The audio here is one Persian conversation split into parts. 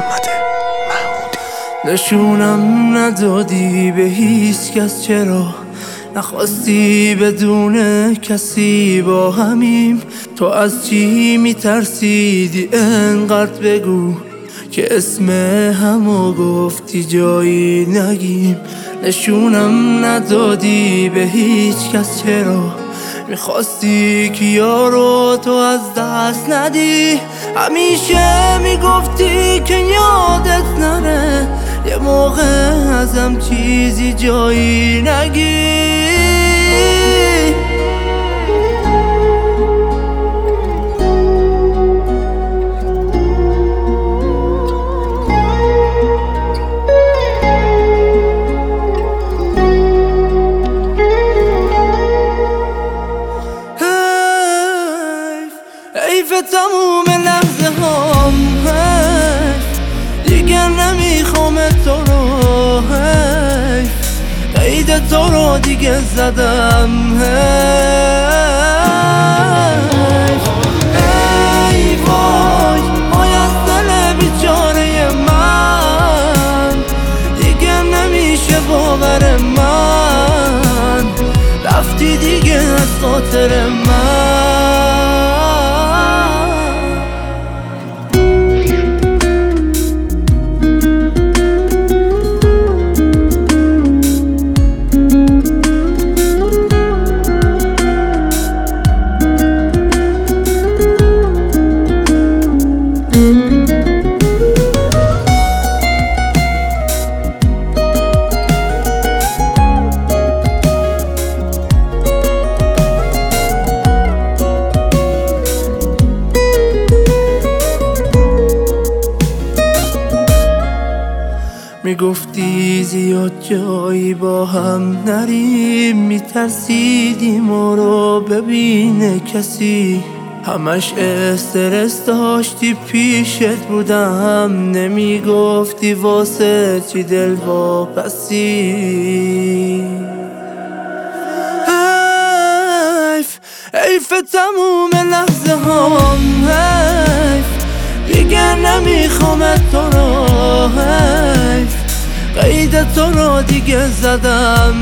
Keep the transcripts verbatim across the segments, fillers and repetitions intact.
نشونم ندادی به هیچ کس، چرا نخواستی بدون کسی با همیم؟ تو از چی میترسیدی انقدر بگو که اسم همو گفتی جایی نگیم. نشونم ندادی به هیچ کس، چرا میخواستی که یارو تو از دست ندی؟ همیشه میگفتی که یادت نره، یه موقع ازم چیزی جایی نگی. حیف تموم لحظه هم، دیگه نمیخوام تو رو، حیف قید تو رو دیگه زدم، حیف ای وای وای از دل بیچاره من، دیگه نمیشه باور من، رفتی دیگه از خاطر من. میگفتی زیاد جایی با هم نریم، میترسیدی ما رو ببینه کسی، همش استرس داشتی پیشت بودم، نمیگفتی واسه چی دل واپسی. حیف حیف تموم لحظه هم، حیف دیگه نمیخوام تو رو، حیف قید تو رو دیگه زدم،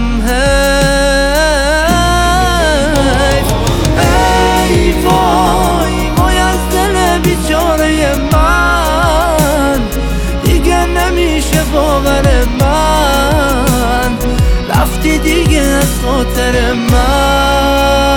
حیف ای وای وای از دل بیچاره من، دیگه نمیشه باور من، رفتی دیگه از خاطر من.